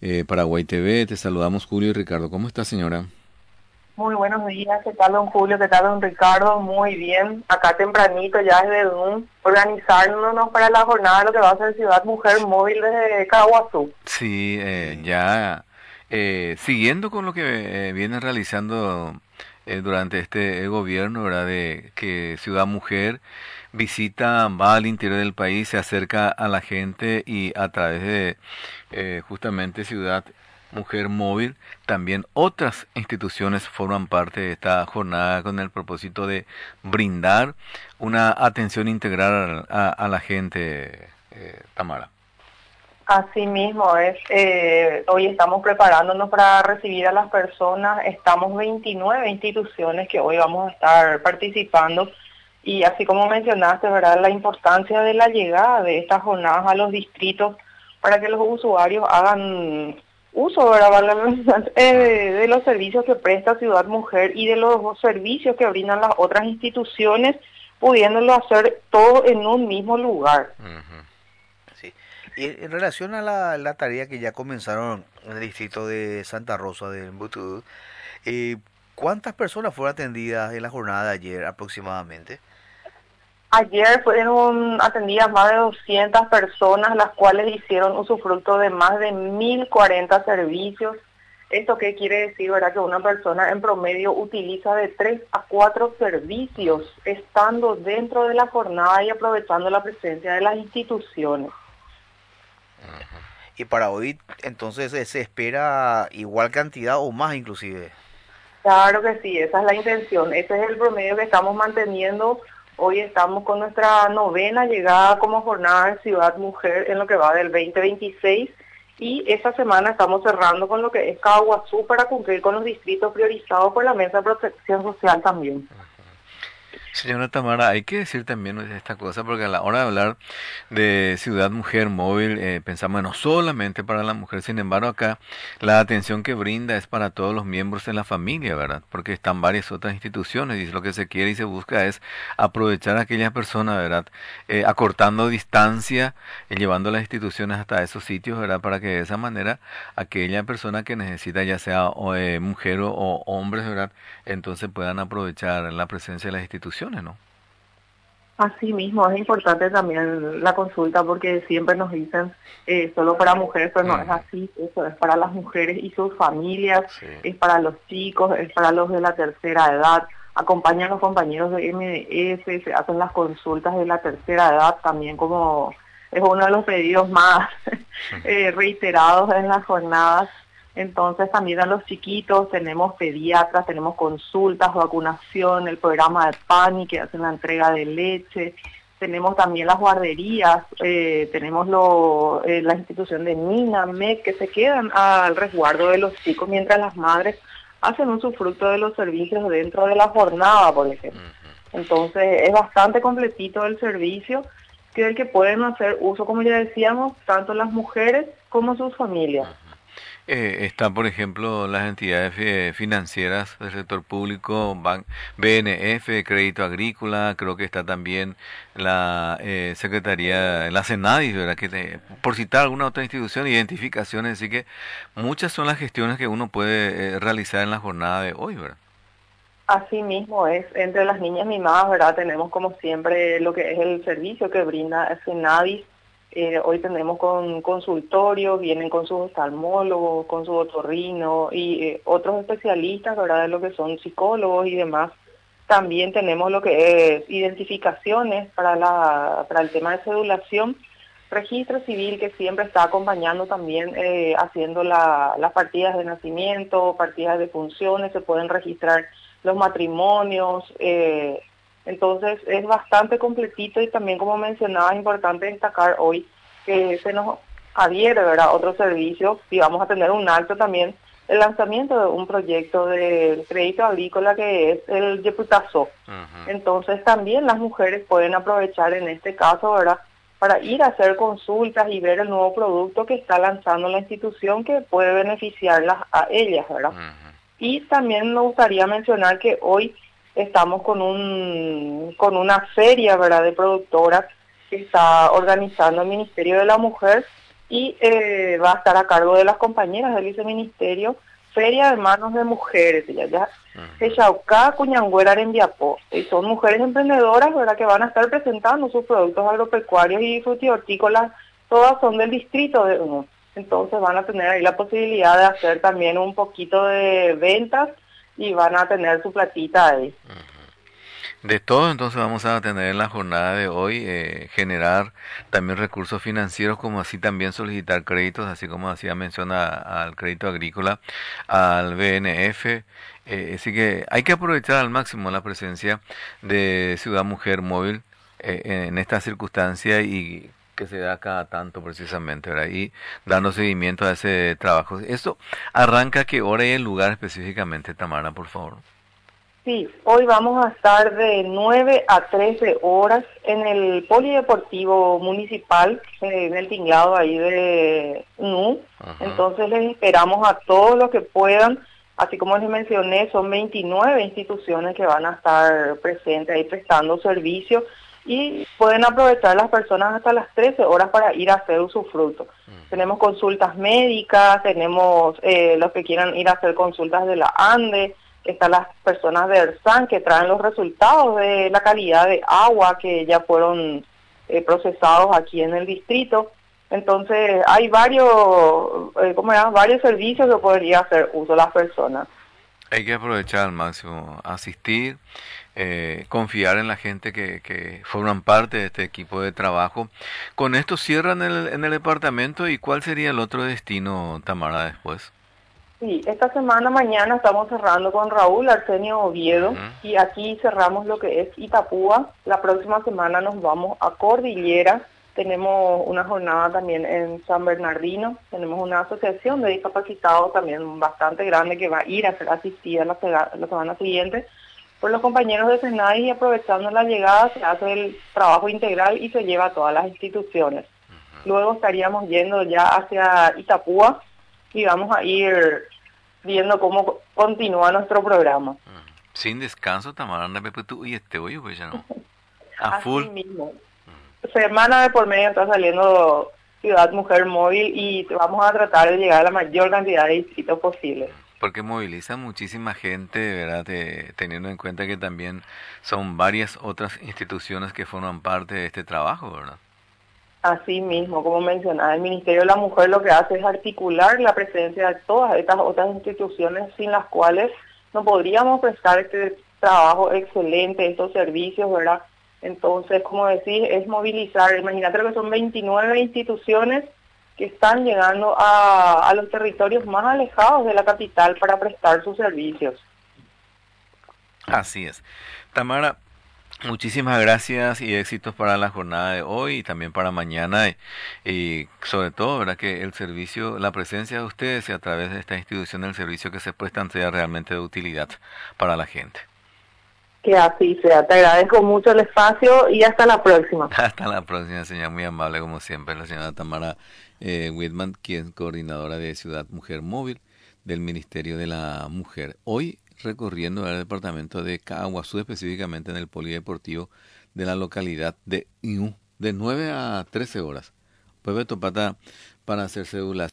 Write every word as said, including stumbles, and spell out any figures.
eh, Paraguay T V. Te saludamos Julio y Ricardo. ¿Cómo está, señora? Muy buenos días, ¿qué tal don Julio? ¿Qué tal don Ricardo? Muy bien, acá tempranito ya desde un organizándonos para la jornada de lo que va a ser Ciudad Mujer Móvil desde Caguazú. Sí, eh, Sí, ya eh, siguiendo con lo que eh, viene realizando eh, durante este eh, gobierno, ¿verdad? De que Ciudad Mujer visita, va al interior del país, se acerca a la gente y a través de eh, justamente Ciudad Mujer Móvil, también otras instituciones forman parte de esta jornada con el propósito de brindar una atención integral a, a la gente, eh, Tamara. Así mismo es, eh, hoy estamos preparándonos para recibir a las personas, estamos veintinueve instituciones que hoy vamos a estar participando y así como mencionaste, ¿verdad? La importancia de la llegada de estas jornadas a los distritos para que los usuarios hagan uso, ¿verdad? Valga la redundancia, eh, de, de los servicios que presta Ciudad Mujer y de los servicios que brindan las otras instituciones, pudiéndolo hacer todo en un mismo lugar. Ujú. sí. Y en en relación a la, la tarea que ya comenzaron en el distrito de Santa Rosa del Embutú, eh, ¿cuántas personas fueron atendidas en la jornada de ayer aproximadamente? Ayer fueron atendidas más de doscientas personas, las cuales hicieron usufructo de más de mil cuarenta servicios. ¿Esto qué quiere decir, verdad? Que una persona en promedio utiliza de tres a cuatro servicios, estando dentro de la jornada y aprovechando la presencia de las instituciones. Y para hoy entonces eh, se espera igual cantidad o más inclusive. Claro que sí, esa es la intención. Ese es el promedio que estamos manteniendo. Hoy estamos con nuestra novena llegada como jornada de Ciudad Mujer en lo que va del veinte veintiséis y esta semana estamos cerrando con lo que es Caguazú para cumplir con los distritos priorizados por la Mesa de Protección Social también. Señora Tamara, hay que decir también esta cosa porque a la hora de hablar de Ciudad Mujer Móvil eh, pensamos no solamente para la mujer, sin embargo acá la atención que brinda es para todos los miembros de la familia, ¿verdad? Porque están varias otras instituciones y lo que se quiere y se busca es aprovechar a aquellas personas, ¿verdad? Eh, acortando distancia, eh, llevando las instituciones hasta esos sitios, ¿verdad? Para que de esa manera aquella persona que necesita ya sea o, eh, mujer o, o hombres, ¿verdad? Entonces puedan aprovechar la presencia de las instituciones, ¿no? Así mismo, es importante también la consulta porque siempre nos dicen eh, solo para mujeres, pero no es Ujú. así, eso es para las mujeres y sus familias, Sí. es para los chicos, es para los de la tercera edad, acompañan los compañeros de M D S, se hacen las consultas de la tercera edad también como es uno de los pedidos más eh, reiterados en las jornadas. Entonces también a los chiquitos tenemos pediatras, tenemos consultas, vacunación, el programa de PANI que hacen la entrega de leche, tenemos también las guarderías, eh, tenemos lo, eh, la institución de Nina, M E C, que se quedan al resguardo de los chicos mientras las madres hacen un usufructo de los servicios dentro de la jornada, por ejemplo. Entonces es bastante completito el servicio que del que pueden hacer uso, como ya decíamos, tanto las mujeres como sus familias. Eh, está, por ejemplo, las entidades fi- financieras del sector público, Ban- B N F, Crédito Agrícola, creo que está también la eh, Secretaría, la Senadis, ¿verdad? Que te- por citar alguna otra institución, identificaciones, así que muchas son las gestiones que uno puede eh, realizar en la jornada de hoy, ¿verdad? Así mismo es, entre las niñas mimadas, ¿verdad? Tenemos como siempre lo que es el servicio que brinda Senadis. Eh, hoy tenemos con consultorios, vienen con su oftalmólogo, con su otorrino y eh, otros especialistas, ¿verdad? De lo que son psicólogos y demás. También tenemos lo que es identificaciones para la para el tema de cedulación, registro civil que siempre está acompañando también eh, haciendo la, las partidas de nacimiento, partidas de funciones, se pueden registrar los matrimonios, eh, entonces es bastante completito y también como mencionaba es importante destacar hoy que se nos adhiere, ¿verdad? Otro servicio y vamos a tener un acto también el lanzamiento de un proyecto de crédito agrícola que es el Yeputazo. Ujú. Entonces también las mujeres pueden aprovechar en este caso, ¿verdad? Para ir a hacer consultas y ver el nuevo producto que está lanzando la institución que puede beneficiarlas a ellas, ¿verdad? Ujú. Y también me gustaría mencionar que hoy estamos con un con una feria, ¿verdad? De productoras que está organizando el Ministerio de la Mujer y eh, va a estar a cargo de las compañeras del viceministerio Feria de Manos de Mujeres, ya ya Echaucá, Cuñangüera, Arendiapó, y son mujeres emprendedoras, ¿verdad?, que van a estar presentando sus productos agropecuarios y frutihortícolas, todas son del distrito de uno. Entonces van a tener ahí la posibilidad de hacer también un poquito de ventas y van a tener su platita ahí. De todo, entonces vamos a tener en la jornada de hoy, eh, generar también recursos financieros, como así también solicitar créditos, así como hacía mención a- al crédito agrícola, al B N F. Eh, así que hay que aprovechar al máximo la presencia de Ciudad Mujer Móvil eh, en esta circunstancia y que se da cada tanto precisamente, ¿verdad? Y dando seguimiento a ese trabajo. Esto arranca qué hora y el lugar específicamente, Tamara, por favor. Sí, hoy vamos a estar de nueve a trece horas en el Polideportivo Municipal, eh, en el tinglado ahí de N U. Ajá. Entonces les esperamos a todos los que puedan. Así como les mencioné, son veintinueve instituciones que van a estar presentes ahí prestando servicio y pueden aprovechar las personas hasta las trece horas para ir a hacer usufructo. Ujú. Tenemos consultas médicas, tenemos eh, los que quieran ir a hacer consultas de la ANDE, están las personas de ERSAN que traen los resultados de la calidad de agua que ya fueron eh, procesados aquí en el distrito. Entonces hay varios, eh, ¿cómo era? Varios servicios que podría hacer uso las personas. Hay que aprovechar al máximo, asistir, eh, confiar en la gente que, que forman parte de este equipo de trabajo. Con esto cierran el, en el departamento y ¿cuál sería el otro destino, Tamara, después? Sí, esta semana mañana estamos cerrando con Raúl Arsenio Oviedo Ujú. y aquí cerramos lo que es Itapúa. La próxima semana nos vamos a Cordillera. Tenemos una jornada también en San Bernardino. Tenemos una asociación de discapacitados también bastante grande que va a ir a ser asistida la, sega- la semana siguiente por los compañeros de SENAI, y aprovechando la llegada se hace el trabajo integral y se lleva a todas las instituciones. Luego estaríamos yendo ya hacia Itapúa y vamos a ir viendo cómo continúa nuestro programa. Sin descanso, Tamara, anda Pepe tú y este hoyo, pues ya no. A Así full. mismo. Semana de por medio está saliendo Ciudad Mujer Móvil y vamos a tratar de llegar a la mayor cantidad de distritos posible. Porque moviliza muchísima gente, ¿verdad? Te- teniendo en cuenta que también son varias otras instituciones que forman parte de este trabajo, ¿verdad? Así mismo, como mencionaba, el Ministerio de la Mujer lo que hace es articular la presencia de todas estas otras instituciones sin las cuales no podríamos prestar este trabajo excelente, estos servicios, ¿verdad? Entonces, como decís, es movilizar, imagínate que son veintinueve instituciones que están llegando a, a los territorios más alejados de la capital para prestar sus servicios. Así es. Tamara, muchísimas gracias y éxitos para la jornada de hoy y también para mañana y, y sobre todo, ¿verdad? Que el servicio, la presencia de ustedes y a través de esta institución el servicio que se prestan sea realmente de utilidad para la gente. Que así sea. Te agradezco mucho el espacio y hasta la próxima. Hasta la próxima, señora, muy amable como siempre, la señora Tamara eh, Whitman, quien es coordinadora de Ciudad Mujer Móvil del Ministerio de la Mujer. Hoy recorriendo el departamento de Caaguazú, específicamente en el polideportivo de la localidad de Iú, de nueve a trece horas. Puede topata para hacer cédulas.